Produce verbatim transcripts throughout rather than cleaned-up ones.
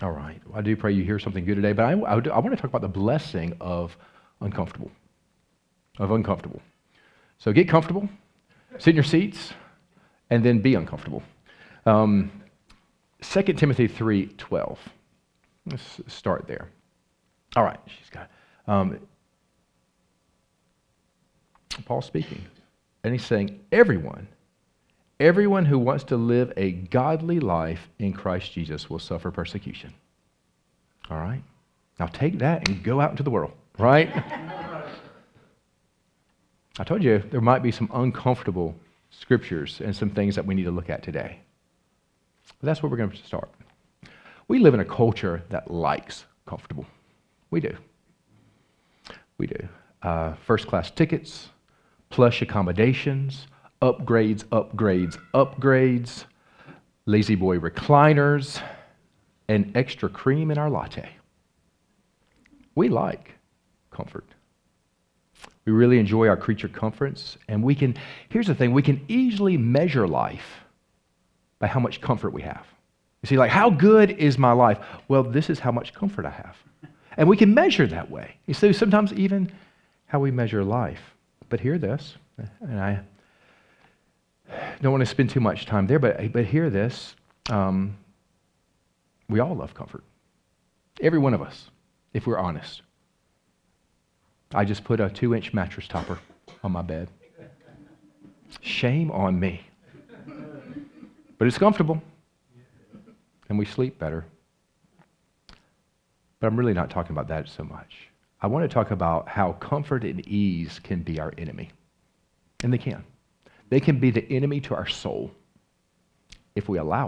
All right. Well, I do pray you hear something good today, but I, I, I want to talk about the blessing of uncomfortable. Of uncomfortable. So get comfortable, sit in your seats, and then be uncomfortable. Um, Second Timothy three twelve. Let's start there. All right. She's got um, Paul speaking, and he's saying, everyone, everyone who wants to live a godly life in Christ Jesus will suffer persecution. All right? Now take that and go out into the world, right? I told you there might be some uncomfortable scriptures and some things that we need to look at today. But that's where we're going to start. We live in a culture that likes comfortable. We do. We do. Uh, first-class tickets, plush accommodations, upgrades, upgrades, upgrades, lazy boy recliners, and extra cream in our latte. We like comfort. We really enjoy our creature comforts, and we can, here's the thing, we can easily measure life by how much comfort we have. You see, like, how good is my life? Well, this is how much comfort I have. And we can measure that way. You see, sometimes even how we measure life. But hear this, and I don't want to spend too much time there, but, but hear this. Um, we all love comfort. Every one of us, if we're honest. I just put a two-inch mattress topper on my bed. Shame on me. But it's comfortable, and we sleep better. But I'm really not talking about that so much. I want to talk about how comfort and ease can be our enemy. And they can. They can be the enemy to our soul if we allow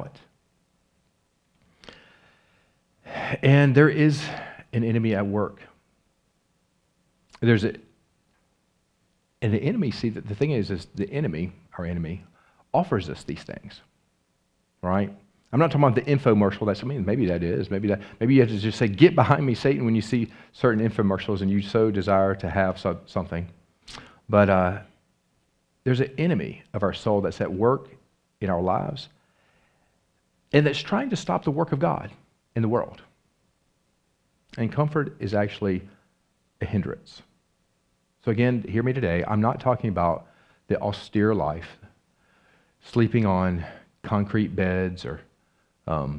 it. And there is an enemy at work. There's a, and the enemy, see, the, the thing is, is the enemy, our enemy, offers us these things. Right? I'm not talking about the infomercial. That's, I mean, maybe that is. Maybe that. Maybe you have to just say, "Get behind me, Satan," when you see certain infomercials and you so desire to have so, something. But uh, there's an enemy of our soul that's at work in our lives, and that's trying to stop the work of God in the world. And comfort is actually a hindrance. So again, hear me today. I'm not talking about the austere life, sleeping on concrete beds or um,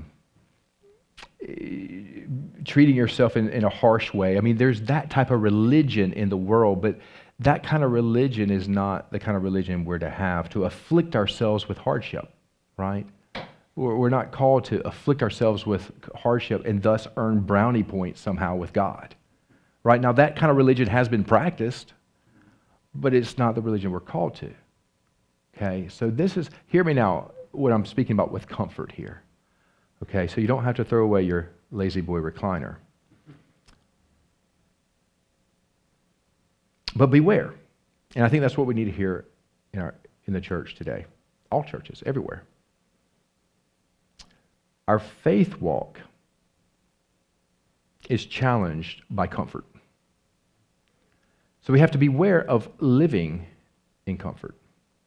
treating yourself in, in a harsh way. I mean, there's that type of religion in the world, but that kind of religion is not the kind of religion we're to have, to afflict ourselves with hardship, right? We're not called to afflict ourselves with hardship and thus earn brownie points somehow with God, right? Now, that kind of religion has been practiced, but it's not the religion we're called to, okay? So this is, hear me now, what I'm speaking about with comfort here. Okay, so you don't have to throw away your lazy boy recliner. But beware. And I think that's what we need to hear in our in the church today. All churches, everywhere. Our faith walk is challenged by comfort. So we have to beware of living in comfort.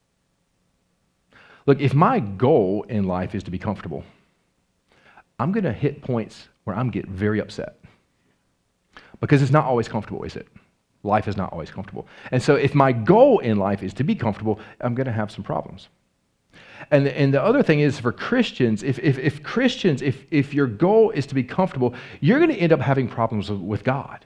Look, if my goal in life is to be comfortable, I'm going to hit points where I'm getting very upset. Because it's not always comfortable, is it? Life is not always comfortable. And so if my goal in life is to be comfortable, I'm going to have some problems. And the, and the other thing is for Christians, if, if, if Christians, if, if your goal is to be comfortable, you're going to end up having problems with God.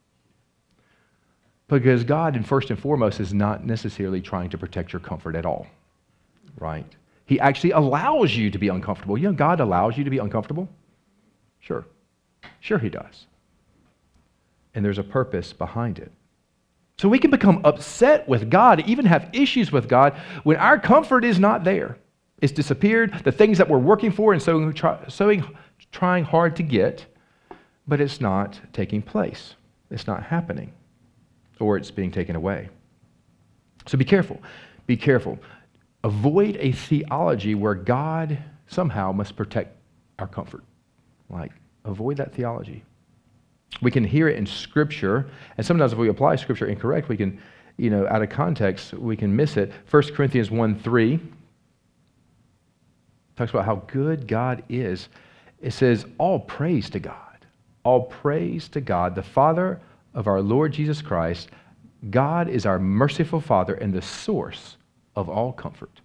Because God, and first and foremost, is not necessarily trying to protect your comfort at all. Right? He actually allows you to be uncomfortable. You know, God allows you to be uncomfortable? Sure. Sure he does. And there's a purpose behind it. So we can become upset with God, even have issues with God, when our comfort is not there. It's disappeared. The things that we're working for and so, try, so trying hard to get, but it's not taking place. It's not happening. Or it's being taken away. So be careful. Be careful. Avoid a theology where God somehow must protect our comfort. Like, avoid that theology. We can hear it in Scripture, and sometimes if we apply Scripture incorrect, we can, you know, out of context, we can miss it. First Corinthians one three talks about how good God is. it says, all praise to God. All praise to God, the Father of our Lord Jesus Christ. God is our merciful Father and the source of all comfort.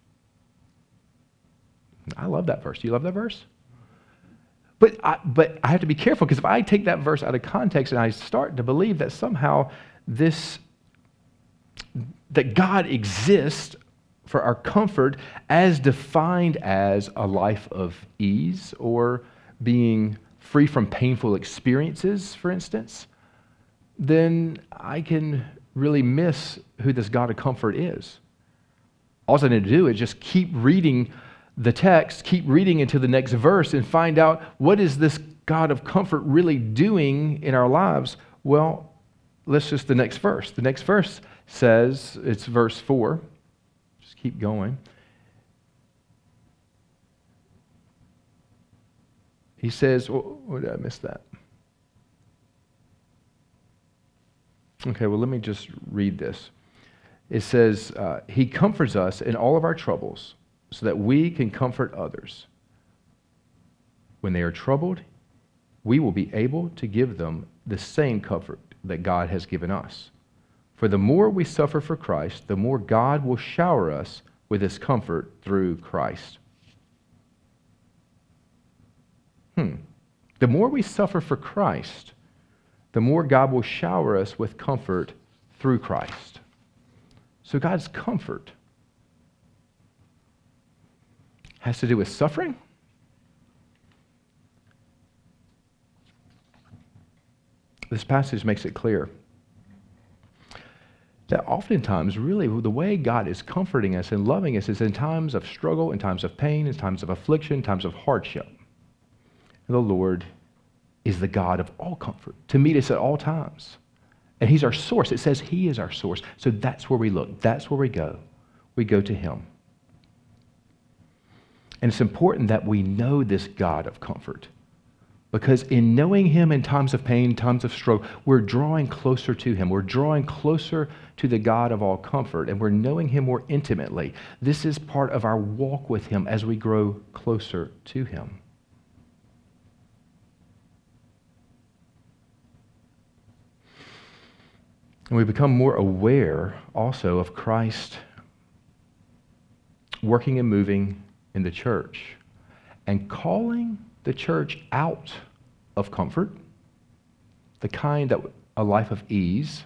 I love that verse. Do you love that verse? But I, but I have to be careful, because if I take that verse out of context and I start to believe that somehow this, that God exists for our comfort as defined as a life of ease or being free from painful experiences, for instance, then I can really miss who this God of comfort is. All I need to do is just keep reading the text, keep reading into the next verse and find out, what is this God of comfort really doing in our lives? Well, let's just the next verse. The next verse says, it's verse four. Just keep going. He says, oh, oh, did I miss that? Okay, well, let me just read this. It says, uh, He comforts us in all of our troubles so that we can comfort others. When they are troubled, we will be able to give them the same comfort that God has given us. For the more we suffer for Christ, the more God will shower us with His comfort through Christ. Hmm. The more we suffer for Christ, the more God will shower us with comfort through Christ. So God's comfort has to do with suffering. This passage makes it clear that oftentimes, really, the way God is comforting us and loving us is in times of struggle, in times of pain, in times of affliction, times of hardship. And the Lord is the God of all comfort, to meet us at all times. And He's our source. It says He is our source. So that's where we look. That's where we go. We go to Him. And it's important that we know this God of comfort, because in knowing Him in times of pain, times of struggle, we're drawing closer to Him. We're drawing closer to the God of all comfort, and we're knowing Him more intimately. This is part of our walk with Him as we grow closer to Him. And we become more aware also of Christ working and moving in the church and calling the church out of comfort, the kind that a life of ease,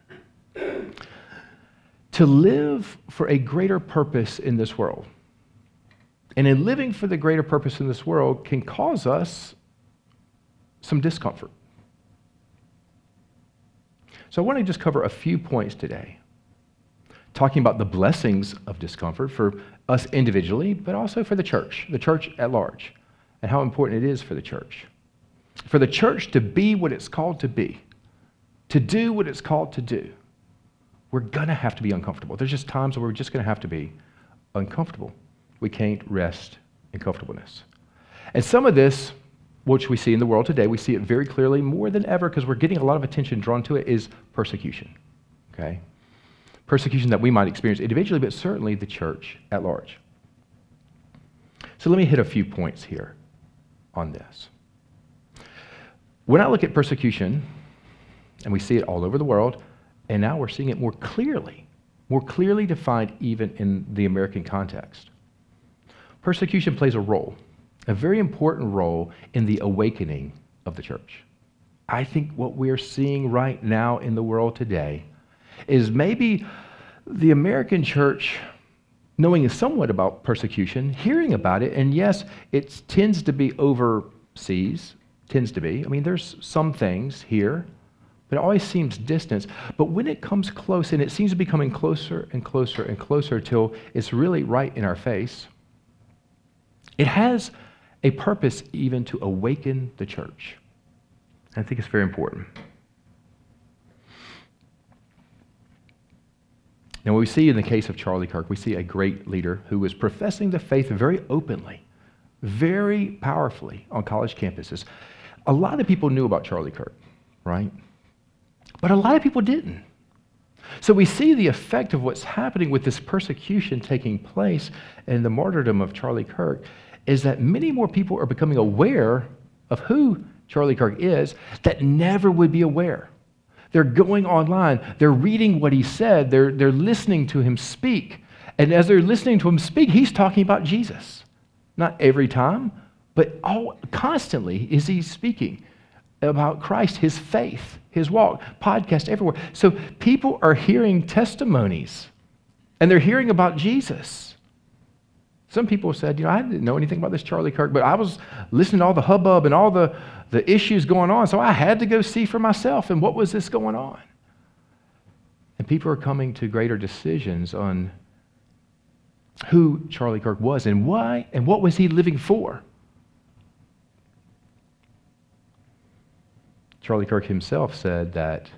to live for a greater purpose in this world. And in living for the greater purpose in this world can cause us some discomfort. So I want to just cover a few points today, talking about the blessings of discomfort for us individually, but also for the church, the church at large, and how important it is for the church. For the church to be what it's called to be, to do what it's called to do, we're going to have to be uncomfortable. There's just times where we're just going to have to be uncomfortable. We can't rest in comfortableness. And some of this, which we see in the world today, we see it very clearly more than ever because we're getting a lot of attention drawn to it, is persecution. Okay? Persecution that we might experience individually, but certainly the church at large. So let me hit a few points here on this. When I look at persecution, and we see it all over the world, and now we're seeing it more clearly, more clearly defined even in the American context. Persecution plays a role, a very important role in the awakening of the church. I think what we're seeing right now in the world today is maybe the American church knowing somewhat about persecution, hearing about it, and yes, it tends to be overseas, tends to be. I mean, there's some things here, but it always seems distant. But when it comes close, and it seems to be coming closer and closer and closer till it's really right in our face, it has a purpose even to awaken the church. I think it's very important. Now, what we see in the case of Charlie Kirk, we see a great leader who was professing the faith very openly, very powerfully on college campuses. A lot of people knew about Charlie Kirk, right? But a lot of people didn't. So we see the effect of what's happening with this persecution taking place and the martyrdom of Charlie Kirk is that many more people are becoming aware of who Charlie Kirk is that never would be aware. They're going online, they're reading what he said, they're, they're listening to him speak. And as they're listening to him speak, he's talking about Jesus. Not every time, but all, constantly is he speaking about Christ, his faith, his walk, podcast everywhere. So people are hearing testimonies, and they're hearing about Jesus. Some people said, you know, I didn't know anything about this Charlie Kirk, but I was listening to all the hubbub and all the, the issues going on, so I had to go see for myself, and what was this going on? And people are coming to greater decisions on who Charlie Kirk was and why, and what was he living for. Charlie Kirk himself said that,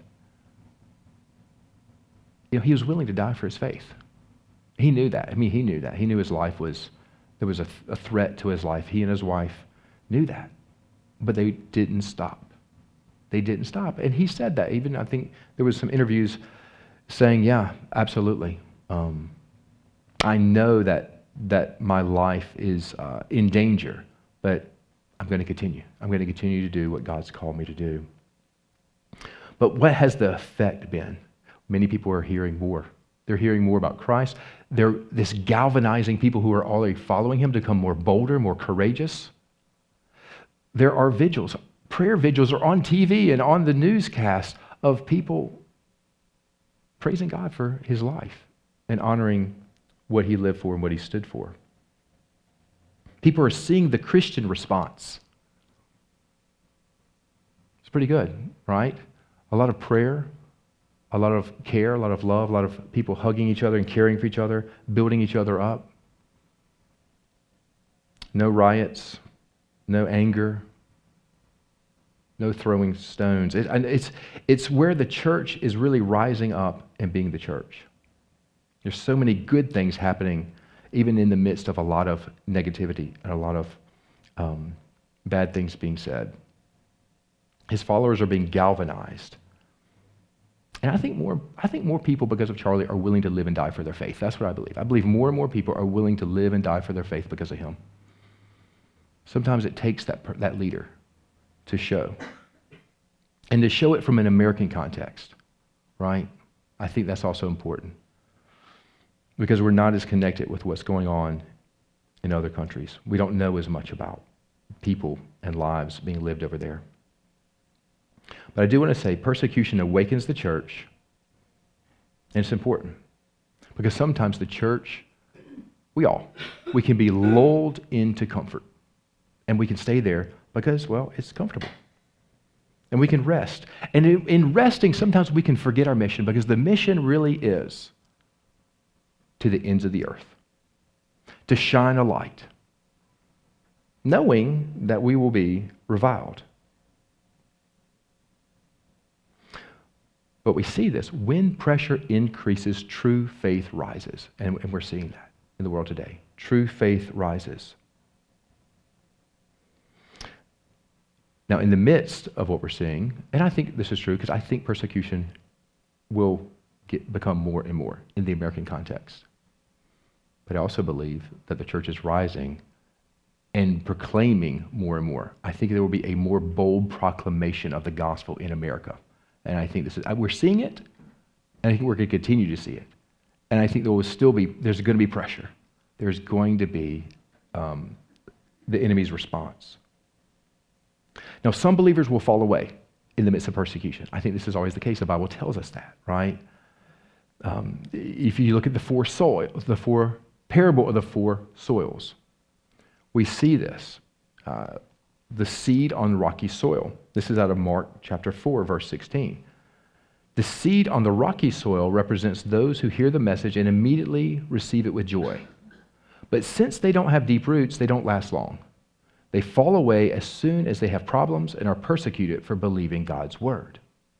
you know, he was willing to die for his faith. He knew that. I mean, he knew that. He knew his life was, there was a, a threat to his life. He and his wife knew that. But they didn't stop. They didn't stop. And he said that. Even, I think, there was some interviews saying, yeah, absolutely. Um, I know that that my life is uh, in danger, but I'm going to continue. I'm going to continue to do what God's called me to do. But what has the effect been? Many people are hearing more. They're hearing more about Christ. They're this galvanizing people who are already following him to become more bolder, more courageous. There are vigils. Prayer vigils are on T V and on the newscast of people praising God for his life and honoring what he lived for and what he stood for. People are seeing the Christian response. It's pretty good, right? A lot of prayer, a lot of care, a lot of love, a lot of people hugging each other and caring for each other, building each other up. No riots, no anger, no throwing stones. It, it's, it's where the church is really rising up and being the church. There's so many good things happening, even in the midst of a lot of negativity and a lot of um, bad things being said. His followers are being galvanized. And I think more, I think more people, because of Charlie, are willing to live and die for their faith. That's what I believe. I believe more and more people are willing to live and die for their faith because of him. Sometimes it takes that, that leader to show. And to show it from an American context, right? I think that's also important. Because we're not as connected with what's going on in other countries. We don't know as much about people and lives being lived over there. But I do want to say persecution awakens the church, and it's important. Because sometimes the church, we all, we can be lulled into comfort. And we can stay there because, well, it's comfortable. And we can rest. And in, in resting, sometimes we can forget our mission, because the mission really is to the ends of the earth, to shine a light, knowing that we will be reviled. But we see this. When pressure increases, true faith rises. And, and we're seeing that in the world today. True faith rises. Now, in the midst of what we're seeing, and I think this is true because I think persecution will get, become more and more in the American context. But I also believe that the church is rising and proclaiming more and more. I think there will be a more bold proclamation of the gospel in America. And I think this is, we're seeing it, and I think we're going to continue to see it. And I think there will still be, there's going to be pressure. There's going to be um, the enemy's response. Now, some believers will fall away in the midst of persecution. I think this is always the case. The Bible tells us that, right? Um, if you look at the four soils, the four parable of the four soils, we see this. Uh, the seed on rocky soil. This is out of Mark chapter four, verse sixteen. The seed on the rocky soil represents those who hear the message and immediately receive it with joy. But since they don't have deep roots, they don't last long. They fall away as soon as they have problems and are persecuted for believing God's word.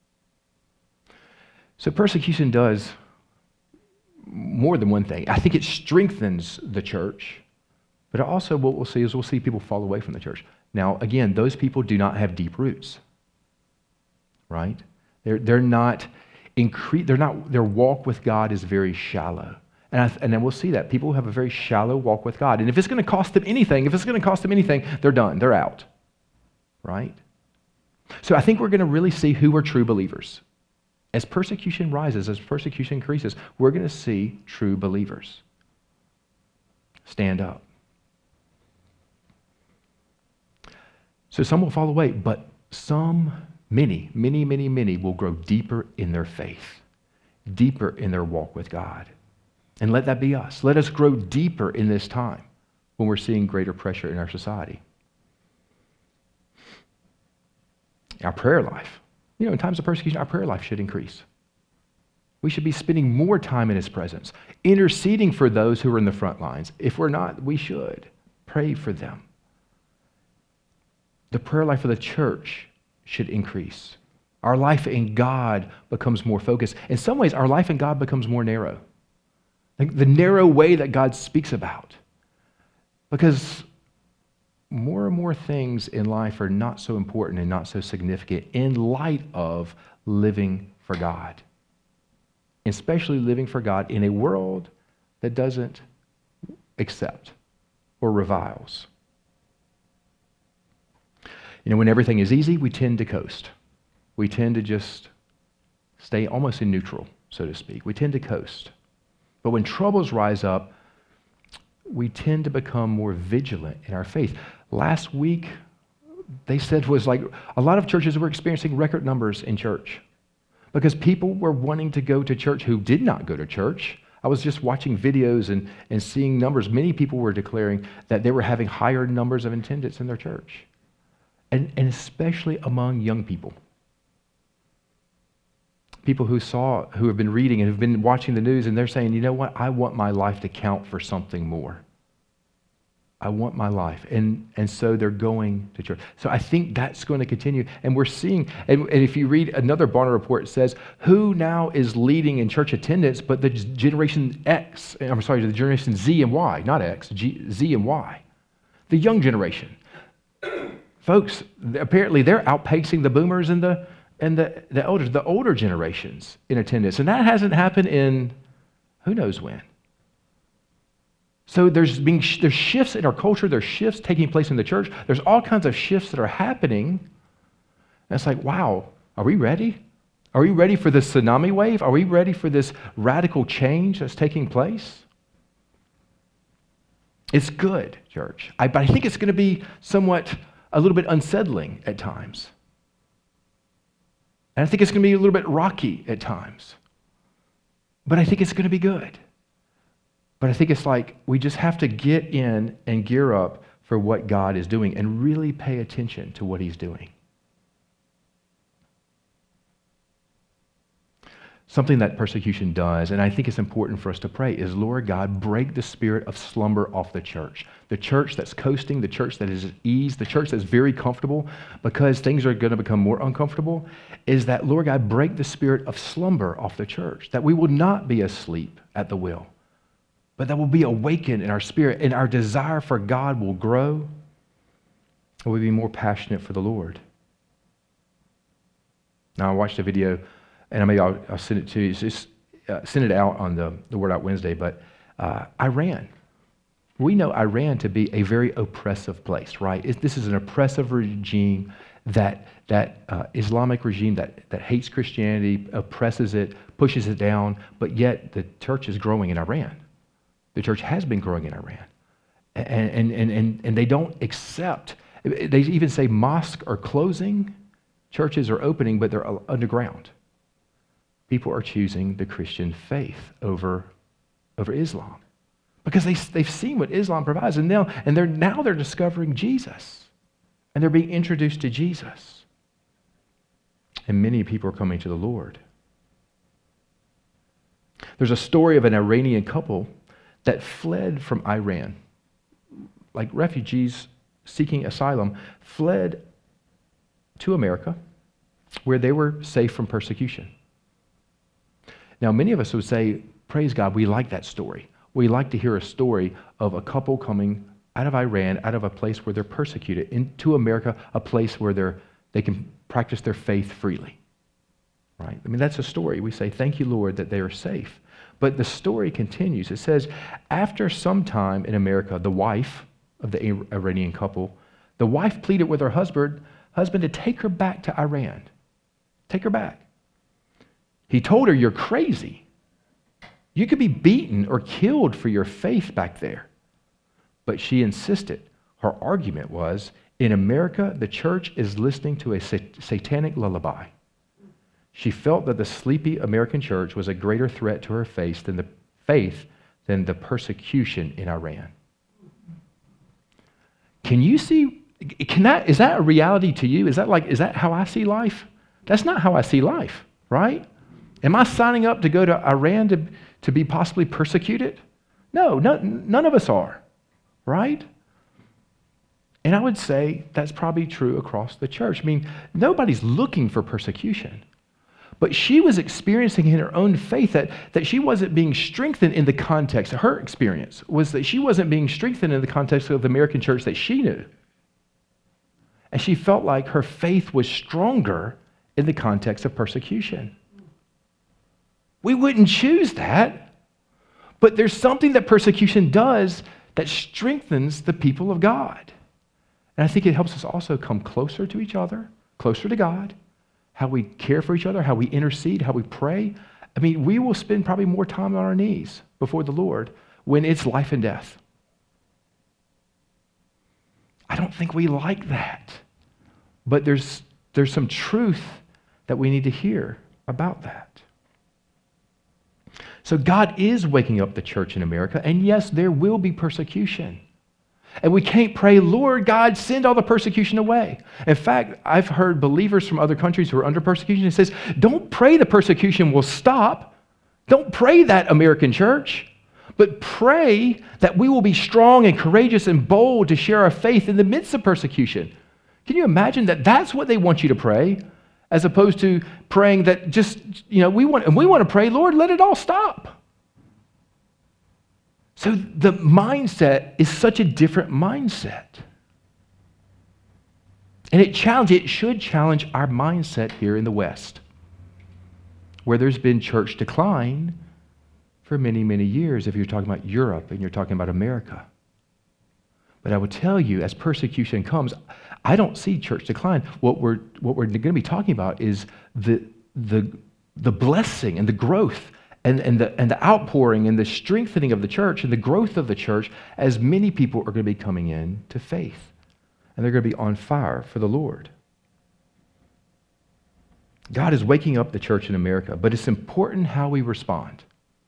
So persecution does more than one thing. I think it strengthens the church, but also what we'll see is we'll see people fall away from the church. Now, again, those people do not have deep roots, right? They're, they're not, incre- they're not, their walk with God is very shallow. And, I, and then we'll see that. People who have a very shallow walk with God. And if it's going to cost them anything, if it's going to cost them anything, they're done. They're out. right? So I think we're going to really see who are true believers. As persecution rises, as persecution increases, we're going to see true believers stand up. So some will fall away, but some, many, many, many, many will grow deeper in their faith, deeper in their walk with God. And let that be us. Let us grow deeper in this time when we're seeing greater pressure in our society. Our prayer life. You know, in times of persecution, our prayer life should increase. We should be spending more time in His presence, interceding for those who are in the front lines. If we're not, we should pray for them. The prayer life of the church should increase. Our life in God becomes more focused. In some ways, our life in God becomes more narrow. Like the narrow way that God speaks about. Because more and more things in life are not so important and not so significant in light of living for God. Especially living for God in a world that doesn't accept or reviles. You know, when everything is easy, we tend to coast. We tend to just stay almost in neutral, so to speak. We tend to coast. But when troubles rise up, we tend to become more vigilant in our faith. Last week, they said was like a lot of churches were experiencing record numbers in church because people were wanting to go to church who did not go to church. I was just watching videos and, and seeing numbers. Many people were declaring that they were having higher numbers of attendance in their church, and, and especially among young people. People who saw, who have been reading and who've been watching the news, and they're saying, you know what, I want my life to count for something more. I want my life. And, and so they're going to church. So I think that's going to continue. And we're seeing, and, and if you read another Barna report, it says, who now is leading in church attendance but the Generation X, I'm sorry, the Generation Z and Y, not X, G, Z and Y. The young generation. Folks, apparently they're outpacing the boomers and the and the, the elders, the older generations in attendance. And that hasn't happened in who knows when. So there's being there's shifts in our culture, there's shifts taking place in the church, there's all kinds of shifts that are happening. And it's like, wow, are we ready? Are we ready for this tsunami wave? Are we ready for this radical change that's taking place? It's good, church. I, but I think it's going to be somewhat, a little bit unsettling at times. And I think it's going to be a little bit rocky at times. But I think it's going to be good. But I think it's like we just have to get in and gear up for what God is doing and really pay attention to what He's doing. Something that persecution does, and I think it's important for us to pray, is, Lord God, break the spirit of slumber off the church. The church that's coasting, the church that is at ease, the church that's very comfortable because things are going to become more uncomfortable, is that, Lord God, break the spirit of slumber off the church, that we will not be asleep at the wheel, but that we'll be awakened in our spirit, and our desire for God will grow, and we'll be more passionate for the Lord. Now, I watched a video, and maybe I'll, I'll send it to you. Just uh, send it out on the, the Word Out Wednesday. But uh, Iran, we know Iran to be a very oppressive place, right? It, this is an oppressive regime, that that uh, Islamic regime that that hates Christianity, oppresses it, pushes it down. But yet the church is growing in Iran. The church has been growing in Iran, and and and and they don't accept. They even say mosques are closing, churches are opening, but they're underground. People are choosing the Christian faith over, over Islam because they, they've seen what Islam provides, and now, and they're, now they're discovering Jesus, and they're being introduced to Jesus. And many people are coming to the Lord. There's a story of an Iranian couple that fled from Iran, like refugees seeking asylum, fled to America where they were safe from persecution. Now, many of us would say, praise God, we like that story. We like to hear a story of a couple coming out of Iran, out of a place where they're persecuted, into America, a place where they're, they can practice their faith freely. Right? I mean, that's a story. We say, thank you, Lord, that they are safe. But the story continues. It says, after some time in America, the wife of the Iranian couple, the wife pleaded with her husband, husband to take her back to Iran. Take her back. He told her, you're crazy. You could be beaten or killed for your faith back there. But she insisted. Her argument was, in America, the church is listening to a satanic lullaby. She felt that the sleepy American church was a greater threat to her faith than the faith than the persecution in Iran. Can you see, can that, is that a reality to you? Is that like, is that how I see life? That's not how I see life, right? Am I signing up to go to Iran to, to be possibly persecuted? No, no, none of us are, right? And I would say that's probably true across the church. I mean, nobody's looking for persecution. But she was experiencing in her own faith that, that she wasn't being strengthened in the context. Her experience was that she wasn't being strengthened in the context of the American church that she knew. And she felt like her faith was stronger in the context of persecution. We wouldn't choose that. But there's something that persecution does that strengthens the people of God. And I think it helps us also come closer to each other, closer to God, how we care for each other, how we intercede, how we pray. I mean, we will spend probably more time on our knees before the Lord when it's life and death. I don't think we like that. But there's, there's some truth that we need to hear about that. So God is waking up the church in America, and yes, there will be persecution. And we can't pray, Lord God, send all the persecution away. In fact, I've heard believers from other countries who are under persecution, it says, don't pray the persecution will stop. Don't pray that, American church. But pray that we will be strong and courageous and bold to share our faith in the midst of persecution. Can you imagine that that's what they want you to pray, as opposed to praying that just, you know, we want, and we want to pray, Lord, let it all stop. So the mindset is such a different mindset. And it challenge, it should challenge our mindset here in the West, where there's been church decline for many, many years, if you're talking about Europe and you're talking about America. But I will tell you, as persecution comes, I don't see church decline. What we're, what we're going to be talking about is the, the, the blessing and the growth And, and, the, and the outpouring and the strengthening of the church and the growth of the church, as many people are going to be coming in to faith. And they're going to be on fire for the Lord. God is waking up the church in America, but it's important how we respond.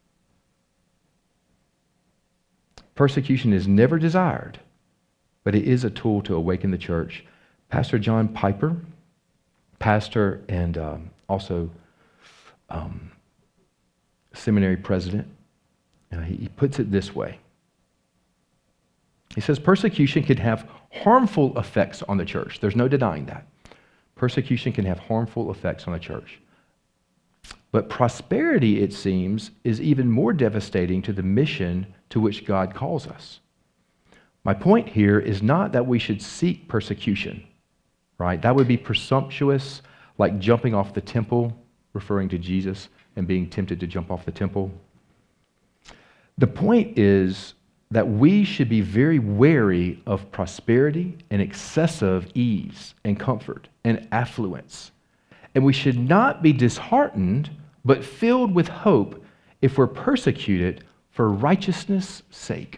Persecution is never desired, but it is a tool to awaken the church. Pastor John Piper, pastor and um, also... Um, seminary president, uh, he, he puts it this way. He says persecution can have harmful effects on the church. There's no denying that. Persecution can have harmful effects on the church. But prosperity, it seems, is even more devastating to the mission to which God calls us. My point here is not that we should seek persecution, right? That would be presumptuous, like jumping off the temple, referring to Jesus, and being tempted to jump off the temple. The point is that we should be very wary of prosperity and excessive ease and comfort and affluence. And we should not be disheartened, but filled with hope if we're persecuted for righteousness' sake.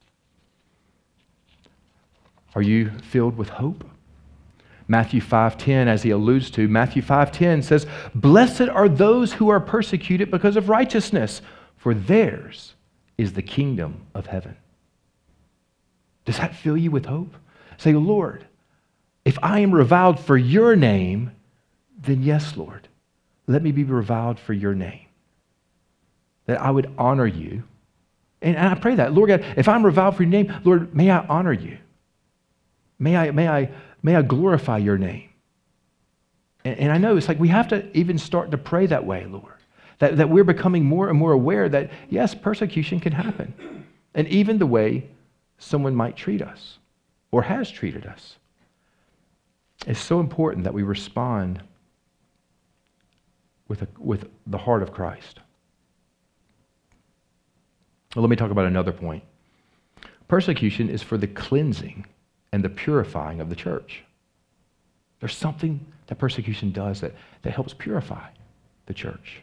Are you filled with hope? Matthew five ten, as he alludes to, Matthew five ten says, "Blessed are those who are persecuted because of righteousness, for theirs is the kingdom of heaven." Does that fill you with hope? Say, Lord, if I am reviled for your name, then yes, Lord, let me be reviled for your name. That I would honor you. And I pray that, Lord God, if I'm reviled for your name, Lord, may I honor you. May I, may I, may I glorify your name. And, and I know it's like we have to even start to pray that way, Lord. That, that we're becoming more and more aware that, yes, persecution can happen. And even the way someone might treat us or has treated us. It's so important that we respond with, a, with the heart of Christ. Well, let me talk about another point. Persecution is for the cleansing and the purifying of the church. There's something that persecution does that, that helps purify the church.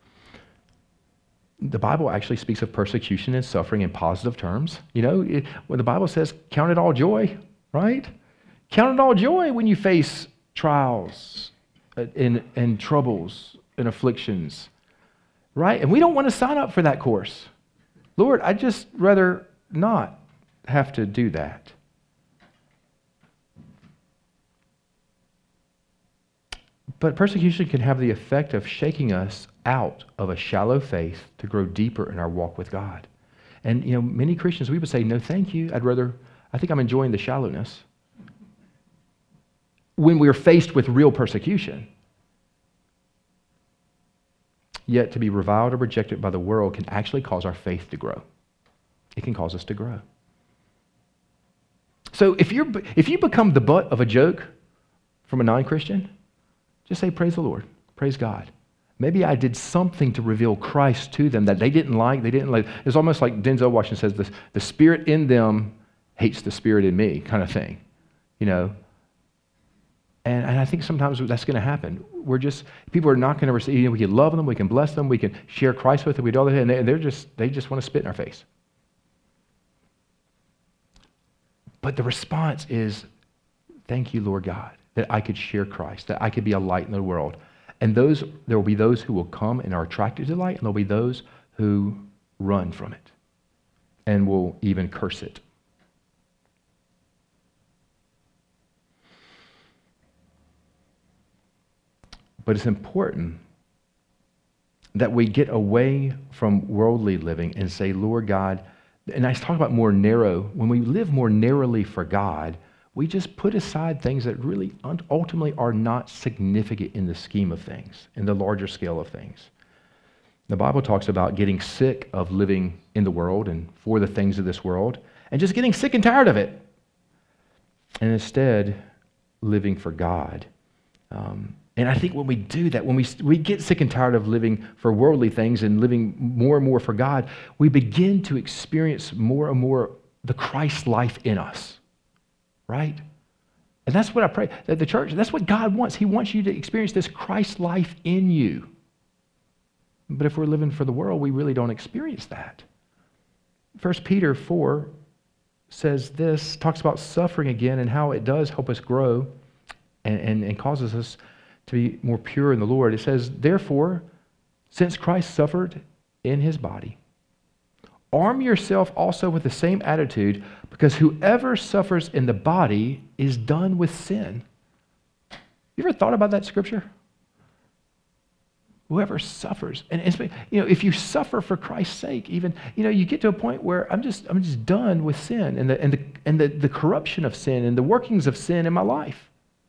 The Bible actually speaks of persecution and suffering in positive terms. You know, it, when the Bible says, count it all joy, right? Count it all joy when you face trials and, and troubles and afflictions, right? And we don't want to sign up for that course. Lord, I'd just rather not have to do that. But persecution can have the effect of shaking us out of a shallow faith to grow deeper in our walk with God. And, you know, many Christians, we would say, no, thank you. I'd rather, I think I'm enjoying the shallowness. When we're faced with real persecution. Yet to be reviled or rejected by the world can actually cause our faith to grow. It can cause us to grow. So if you're if you become the butt of a joke from a non-Christian, just say, praise the Lord, praise God. Maybe I did something to reveal Christ to them that they didn't like, they didn't like. It's almost like Denzel Washington says, the, the spirit in them hates the spirit in me, kind of thing, you know. And, and I think sometimes that's going to happen. We're just, people are not going to receive, you know, we can love them, we can bless them, we can share Christ with them, we do all that, and they, they're just, they just want to spit in our face. But the response is, thank you, Lord God, that I could share Christ, that I could be a light in the world. And those, there will be those who will come and are attracted to light, and there will be those who run from it and will even curse it. But it's important that we get away from worldly living and say, Lord God, and I talk about more narrow, when we live more narrowly for God, we just put aside things that really ultimately are not significant in the scheme of things, in the larger scale of things. The Bible talks about getting sick of living in the world and for the things of this world, and just getting sick and tired of it, and instead living for God. Um, and I think when we do that, when we, we get sick and tired of living for worldly things and living more and more for God, we begin to experience more and more the Christ life in us. Right? And that's what I pray, that the church, that's what God wants. He wants you to experience this Christ life in you. But if we're living for the world, we really don't experience that. First Peter four says this, talks about suffering again and how it does help us grow and, and, and causes us to be more pure in the Lord. It says, therefore, since Christ suffered in his body, arm yourself also with the same attitude, because whoever suffers in the body is done with sin. You ever thought about that scripture? Whoever suffers, and it's, you know, if you suffer for Christ's sake, even, you know, you get to a point where I'm just, I'm just done with sin and the and the and the, the corruption of sin and the workings of sin in my life.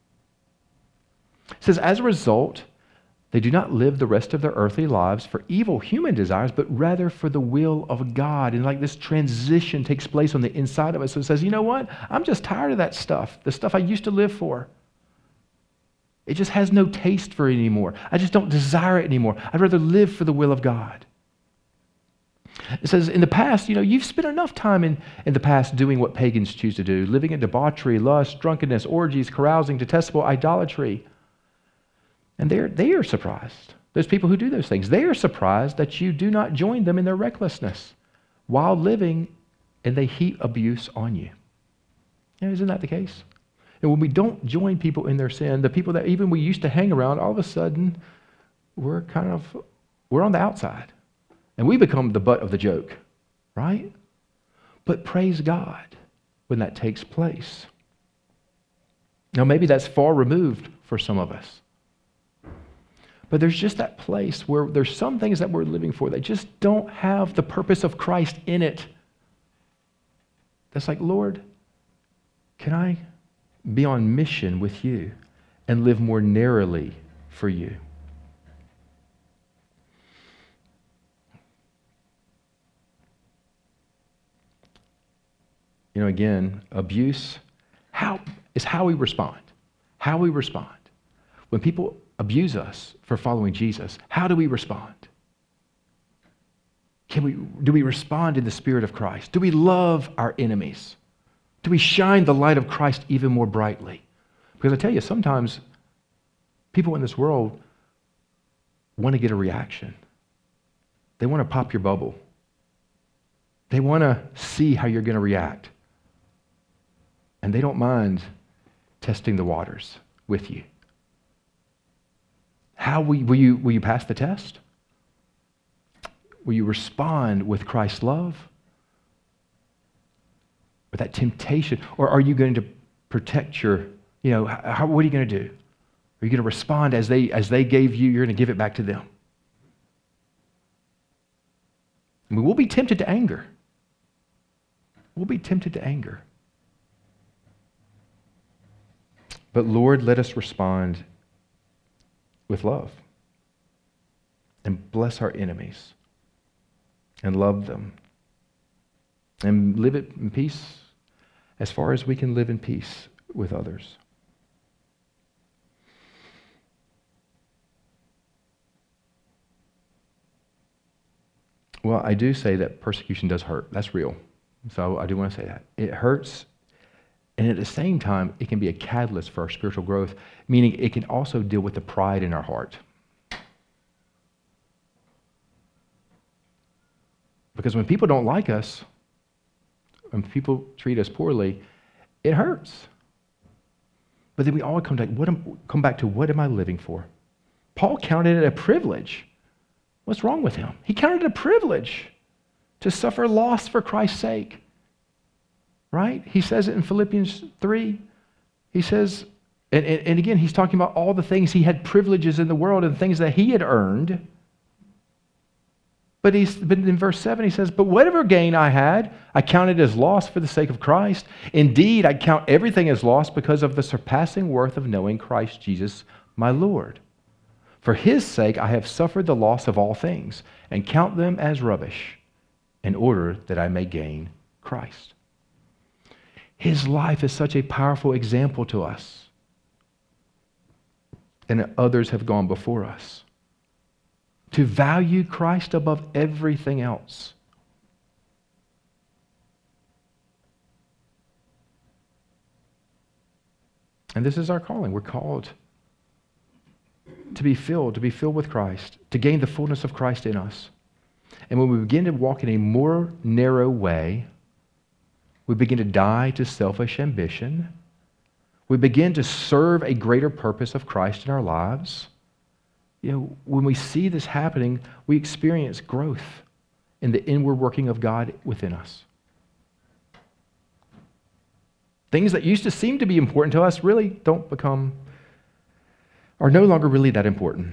It says, as a result, they do not live the rest of their earthly lives for evil human desires, but rather for the will of God. And like this transition takes place on the inside of us. So it says, you know what? I'm just tired of that stuff, the stuff I used to live for. It just has no taste for it anymore. I just don't desire it anymore. I'd rather live for the will of God. It says, in the past, you know, you've spent enough time in, in the past doing what pagans choose to do, living in debauchery, lust, drunkenness, orgies, carousing, detestable idolatry. And they're, they are surprised. Those people who do those things, they are surprised that you do not join them in their recklessness while living, and they heap abuse on you. You know, isn't that the case? And when we don't join people in their sin, the people that even we used to hang around, all of a sudden, we're kind of, we're on the outside. And we become the butt of the joke, right? But praise God when that takes place. Now, maybe that's far removed for some of us. But there's just that place where there's some things that we're living for that just don't have the purpose of Christ in it. That's like, Lord, can I be on mission with you and live more narrowly for you? You know, again, abuse how is how we respond. How we respond. When people abuse us for following Jesus, how do we respond? Can we, do we respond in the Spirit of Christ? Do we love our enemies? Do we shine the light of Christ even more brightly? Because I tell you, sometimes people in this world want to get a reaction. They want to pop your bubble. They want to see how you're going to react. And they don't mind testing the waters with you. How will you, will you, will you pass the test? Will you respond with Christ's love? With that temptation? Or are you going to protect your, you know, how, what are you going to do? Are you going to respond as they, as they gave you, you're going to give it back to them? I mean, we'll be tempted to anger. We'll be tempted to anger. But Lord, let us respond with love and bless our enemies and love them and live it in peace as far as we can live in peace with others. Well, I do say that persecution does hurt. That's real. So I do want to say that. It hurts, and at the same time, it can be a catalyst for our spiritual growth, meaning it can also deal with the pride in our heart. Because when people don't like us, when people treat us poorly, it hurts. But then we all come back, what am, come back to what am I living for? Paul counted it a privilege. What's wrong with him? He counted it a privilege to suffer loss for Christ's sake. Right? He says it in Philippians three. He says, and, and, and again, he's talking about all the things he had privileges in the world and things that he had earned. But he's but in verse seven, he says, but whatever gain I had, I counted as loss for the sake of Christ. Indeed, I count everything as loss because of the surpassing worth of knowing Christ Jesus, my Lord. For his sake, I have suffered the loss of all things and count them as rubbish in order that I may gain Christ. His life is such a powerful example to us. And others have gone before us. To value Christ above everything else. And this is our calling. We're called to be filled, to be filled with Christ, to gain the fullness of Christ in us. And when we begin to walk in a more narrow way, we begin to die to selfish ambition. We begin to serve a greater purpose of Christ in our lives. You know, when we see this happening, we experience growth in the inward working of God within us. Things that used to seem to be important to us really don't become, are no longer really that important.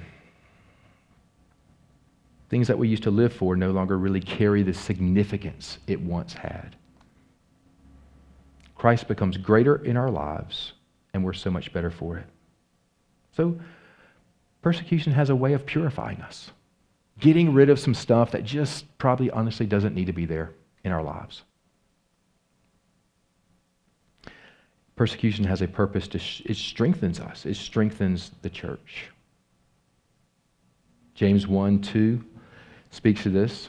Things that we used to live for no longer really carry the significance it once had. Christ becomes greater in our lives, and we're so much better for it. So, persecution has a way of purifying us, getting rid of some stuff that just probably honestly doesn't need to be there in our lives. Persecution has a purpose to, sh- it strengthens us. It strengthens the church. James one two speaks to this.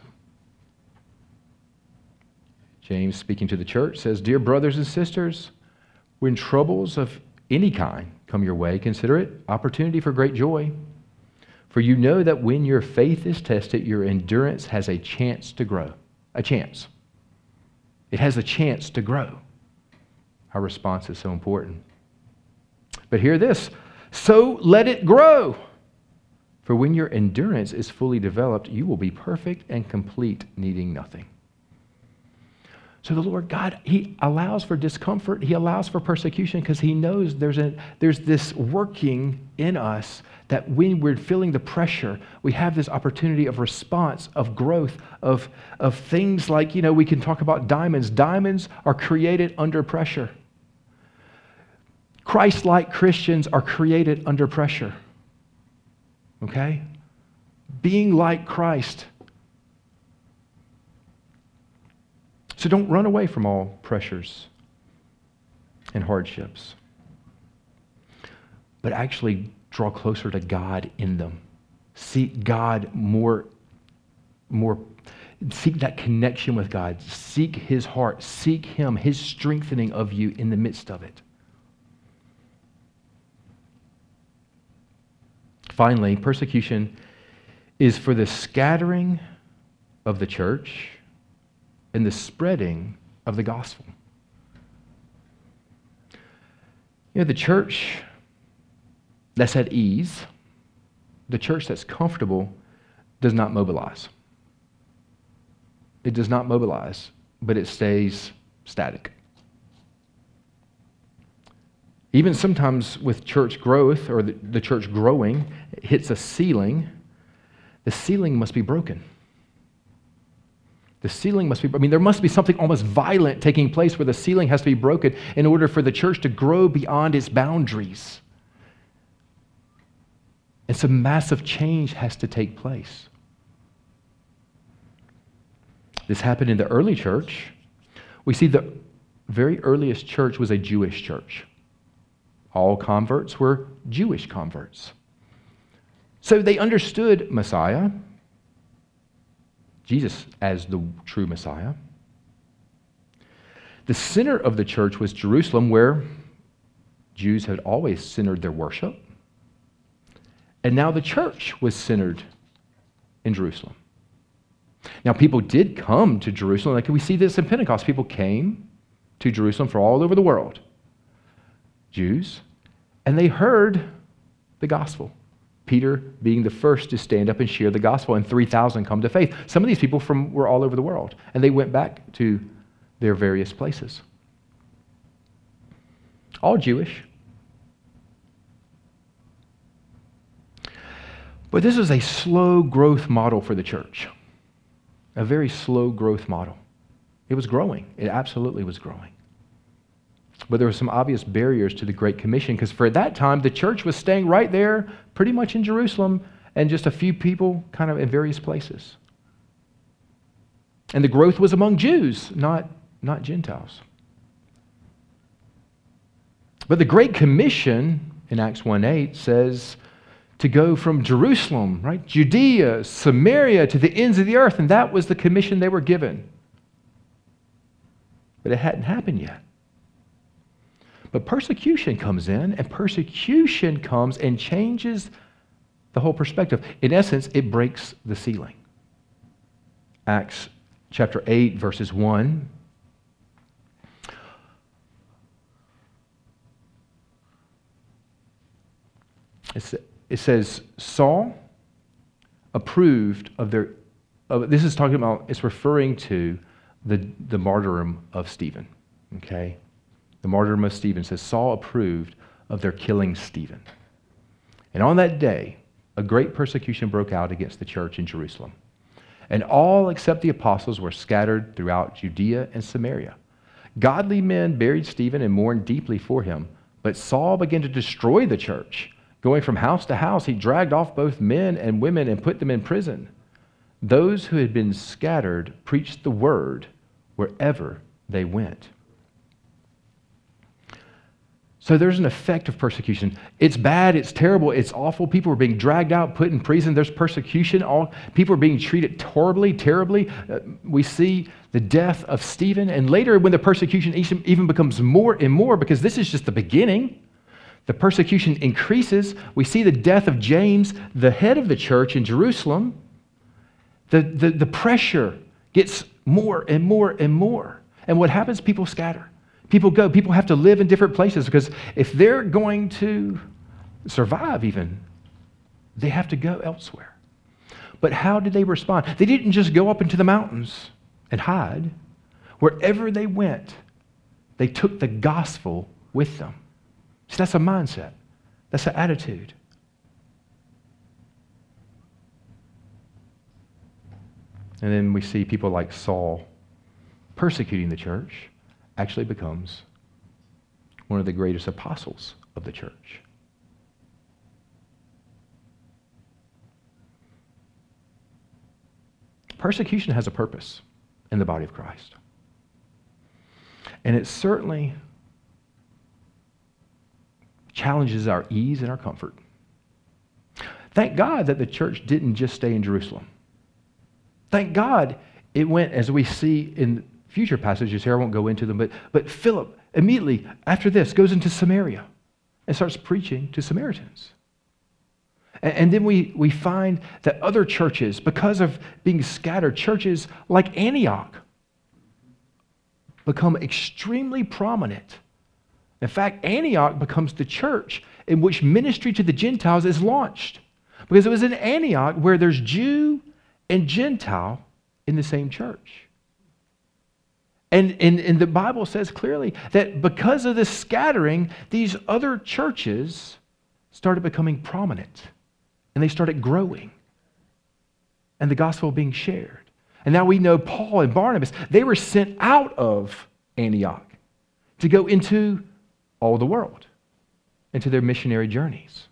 James, speaking to the church, says, Dear brothers and sisters, when troubles of any kind come your way, consider it opportunity for great joy. For you know that when your faith is tested, your endurance has a chance to grow. A chance. It has a chance to grow. Our response is so important. But hear this, so let it grow. For when your endurance is fully developed, you will be perfect and complete, needing nothing. So the Lord God, He allows for discomfort. He allows for persecution because He knows there's a there's this working in us that when we're feeling the pressure, we have this opportunity of response, of growth, of, of things like, you know, we can talk about diamonds. Diamonds are created under pressure. Christ-like Christians are created under pressure. Okay? Being like Christ. So don't run away from all pressures and hardships, but actually draw closer to God in them. Seek God more, more, seek that connection with God. Seek His heart. Seek Him, His strengthening of you in the midst of it. Finally, persecution is for the scattering of the church and the spreading of the gospel. You know, the church that's at ease, the church that's comfortable, does not mobilize. It does not mobilize, but it stays static. Even sometimes with church growth, or the, the church growing, it hits a ceiling. The ceiling must be broken. The ceiling must be, I mean, there must be something almost violent taking place where the ceiling has to be broken in order for the church to grow beyond its boundaries. And some massive change has to take place. This happened in the early church. We see the very earliest church was a Jewish church. All converts were Jewish converts. So they understood Messiah, Jesus as the true Messiah. The center of the church was Jerusalem, where Jews had always centered their worship. And now the church was centered in Jerusalem. Now, people did come to Jerusalem. Like we see this in Pentecost. People came to Jerusalem from all over the world, Jews, and they heard the gospel. Peter being the first to stand up and share the gospel, and three thousand come to faith. Some of these people from were all over the world, and they went back to their various places. All Jewish. But this was a slow growth model for the church. A very slow growth model. It was growing. It absolutely was growing. But there were some obvious barriers to the Great Commission, because for that time, the church was staying right there, pretty much in Jerusalem, and just a few people kind of in various places. And the growth was among Jews, not, not Gentiles. But the Great Commission in Acts one eight says to go from Jerusalem, right, Judea, Samaria, to the ends of the earth, and that was the commission they were given. But it hadn't happened yet. But persecution comes in, and persecution comes and changes the whole perspective. In essence, it breaks the ceiling. Acts chapter eight, verses one. It says, Saul approved of their, of, this is talking about, it's referring to the, the martyrdom of Stephen, okay? The martyrdom of Stephen says, Saul approved of their killing Stephen. And on that day, a great persecution broke out against the church in Jerusalem. And all except the apostles were scattered throughout Judea and Samaria. Godly men buried Stephen and mourned deeply for him, but Saul began to destroy the church. Going from house to house, he dragged off both men and women and put them in prison. Those who had been scattered preached the word wherever they went. So there's an effect of persecution. It's bad, it's terrible, it's awful. People are being dragged out, put in prison. There's persecution. All people are being treated horribly, terribly. Uh, we see the death of Stephen, and later when the persecution even becomes more and more, because this is just the beginning, the persecution increases. We see the death of James, the head of the church in Jerusalem. The, the, the pressure gets more and more and more. And what happens? People scatter. People go. People have to live in different places, because if they're going to survive even, they have to go elsewhere. But how did they respond? They didn't just go up into the mountains and hide. Wherever they went, they took the gospel with them. See, that's a mindset. That's an attitude. And then we see people like Saul persecuting the church actually becomes one of the greatest apostles of the church. Persecution has a purpose in the body of Christ. And it certainly challenges our ease and our comfort. Thank God that the church didn't just stay in Jerusalem. Thank God it went, as we see in future passages here, I won't go into them, but, but Philip immediately after this goes into Samaria and starts preaching to Samaritans. And, and then we, we find that other churches, because of being scattered, churches like Antioch become extremely prominent. In fact, Antioch becomes the church in which ministry to the Gentiles is launched. Because it was in Antioch where there's Jew and Gentile in the same church. And, and, and the Bible says clearly that because of this scattering, these other churches started becoming prominent. And they started growing. And the gospel being shared. And now we know Paul and Barnabas, they were sent out of Antioch to go into all the world, into their missionary journeys.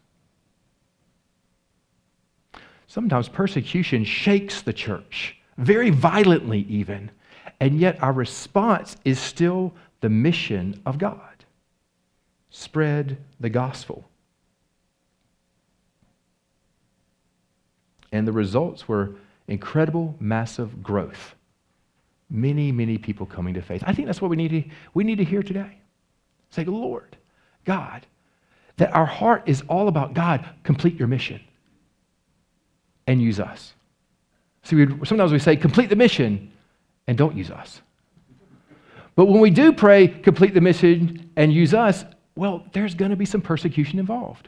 Sometimes persecution shakes the church, very violently even, and yet our response is still the mission of God. Spread the gospel. And the results were incredible, massive growth. Many, many people coming to faith. I think that's what we need to, we need to hear today. Say, Lord, God, that our heart is all about God, complete your mission and use us. See, we, sometimes we say, complete the mission and don't use us. But when we do pray, complete the mission and use us, well, there's going to be some persecution involved.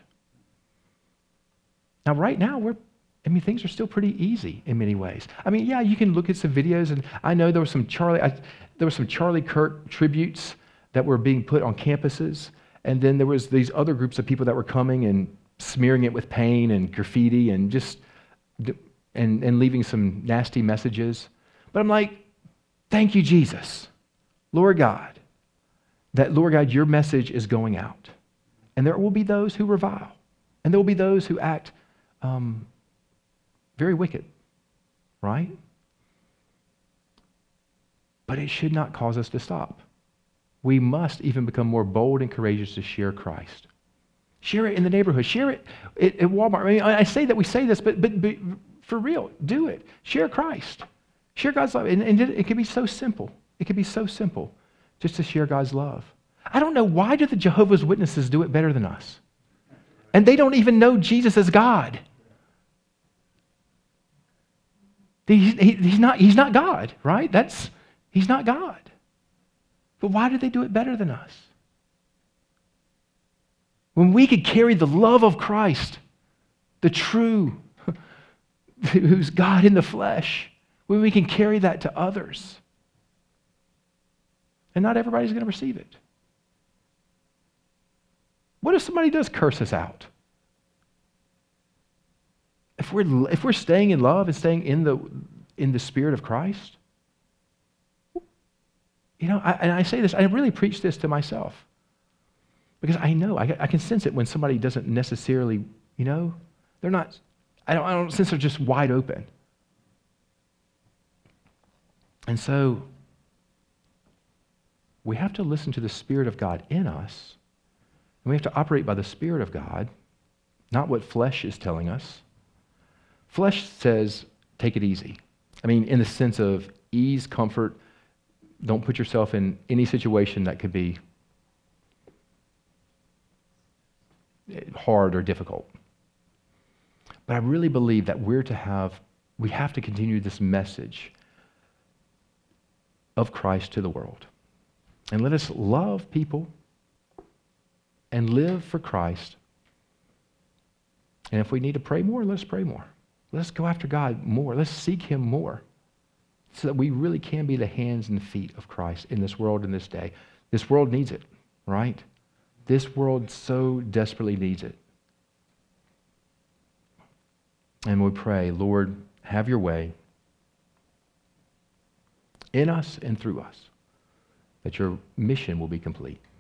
Now, right now, we're I mean, things are still pretty easy in many ways. I mean, yeah, you can look at some videos, and I know there was some Charlie, I, there was some Charlie Kirk tributes that were being put on campuses, and then there was these other groups of people that were coming and smearing it with paint and graffiti and just and and leaving some nasty messages. But I'm like, thank you, Jesus, Lord God, that Lord God, your message is going out, and there will be those who revile, and there will be those who act. Um, Very wicked, right? But it should not cause us to stop. We must even become more bold and courageous to share Christ. Share it in the neighborhood. Share it at, at Walmart. I mean, I say that we say this, but, but, but for real, do it. Share Christ. Share God's love. And, and it, it can be so simple. It can be so simple just to share God's love. I don't know, why do the Jehovah's Witnesses do it better than us? And they don't even know Jesus as God. He's, he, he's, not, he's not God, right? That's, he's not God. But why do they do it better than us? When we could carry the love of Christ, the true, who's God in the flesh, when we can carry that to others. And not everybody's going to receive it. What if somebody does curse us out? If we're, if we're staying in love and staying in the, in the Spirit of Christ, you know, I, and I say this, I really preach this to myself. Because I know, I, I can sense it when somebody doesn't necessarily, you know, they're not, I don't, I don't sense they're just wide open. And so, we have to listen to the Spirit of God in us, and we have to operate by the Spirit of God, not what flesh is telling us. Flesh says, take it easy. I mean, in the sense of ease, comfort, don't put yourself in any situation that could be hard or difficult. But I really believe that we're to have, we have to continue this message of Christ to the world. And let us love people and live for Christ. And if we need to pray more, let's pray more. Let's go after God more. Let's seek Him more so that we really can be the hands and feet of Christ in this world in this day. This world needs it, right? This world so desperately needs it. And we pray, Lord, have your way in us and through us, that your mission will be complete.